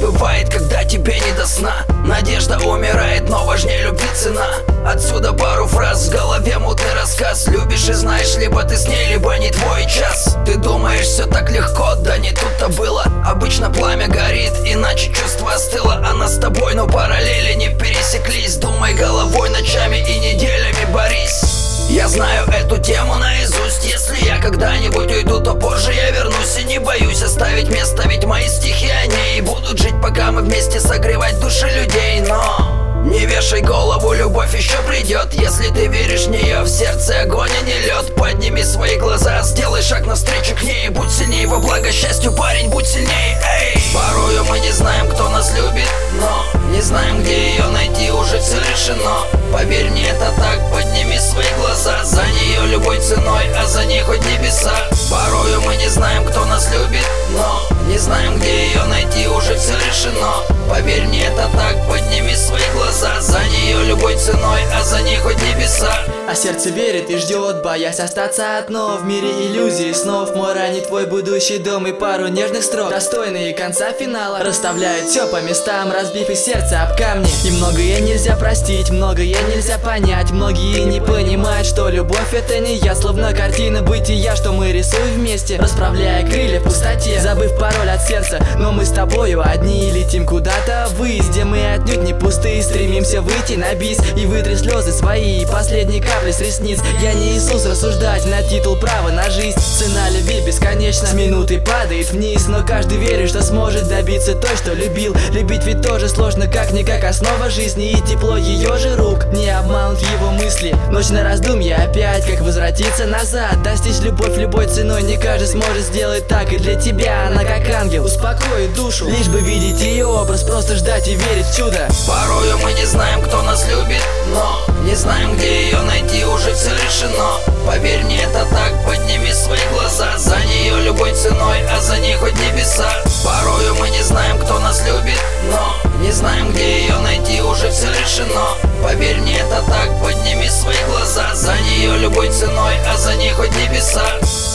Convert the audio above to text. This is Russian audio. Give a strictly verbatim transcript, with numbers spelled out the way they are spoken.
бывает, когда тебе не до сна. Надежда умирает, но важнее любви цена. Отсюда пару фраз, в голове мутный рассказ. Любишь и знаешь, либо ты с ней, либо не твой час. Ты думаешь, все так легко, да не тут-то было. Обычно пламя горит, иначе чувство остыло. Она с тобой, но параллели не пересеклись. Думай головой ночами и неделями борись. Я знаю эту тему наизусть. Если я когда-нибудь уйду, то позже я вернусь. И не боюсь оставить место, ведь мои стихи о ней будут жить, пока мы вместе согревать души людей. Но не вешай голову, любовь еще придет. Если ты веришь в нее, в сердце огонь, а не лед. Подними свои глаза, сделай шаг навстречу к ней. Будь сильней во благо счастью, парень, будь сильней, эй. Порою мы не знаем, кто нас любит, но не знаем, где ее найти, уже все решено. Поверь мне, это так, подними свои глаза. За нее любой ценой, а за ней хоть небеса. Порою мы не знаем, кто нас любит, но не знаем, где ее найти, уже все решено. Поверь мне, это так, подними свои глаза. За нее любой ценой, а за ней хоть небеса. А сердце верит и ждет, боясь остаться одно в мире иллюзий снов. Мой ранний твой будущий дом и пару нежных строк, достойные конца финала, расставляют все по местам, разбив и сердце об камни. И многое нельзя простить, многое нельзя понять. Многие не понимают, что любовь это не я, словно картина бытия, что мы рисуем вместе, расправляя крылья в пустоте, забыв пароль от сердца. Но мы с тобою одни летим куда-то ввысь, где мы отнюдь не пустые, стремимся выйти на бис и вытрясти слезы свои, последней капли с ресниц. Я не Иисус рассуждать на титул права на жизнь. Цена любви бесконечна, с минуты падает вниз, но каждый верит, что сможет добиться той, что любил. Любить ведь тоже сложно, как-никак основа жизни, и тепло ее же рук не обманут его мысли. Ночь на раздумье опять, как возвратиться назад. Достичь любовь любой ценой не каждый сможет сделать так, и для тебя она как ангел, успокоит душу. Лишь бы видеть ее образ, просто ждать и верить в чудо. Порою мы не знаем, кто нас любит, но не знаем, где ее найти, уже все решено. Поверь мне, это так, подними свои глаза. За нее любой ценой, а за ней хоть небеса. Порою мы не знаем, кто нас любит, но не знаем, где ее найти, уже все решено. Поверь мне, это так, подними свои глаза. За нее любой ценой, а за ней хоть небеса.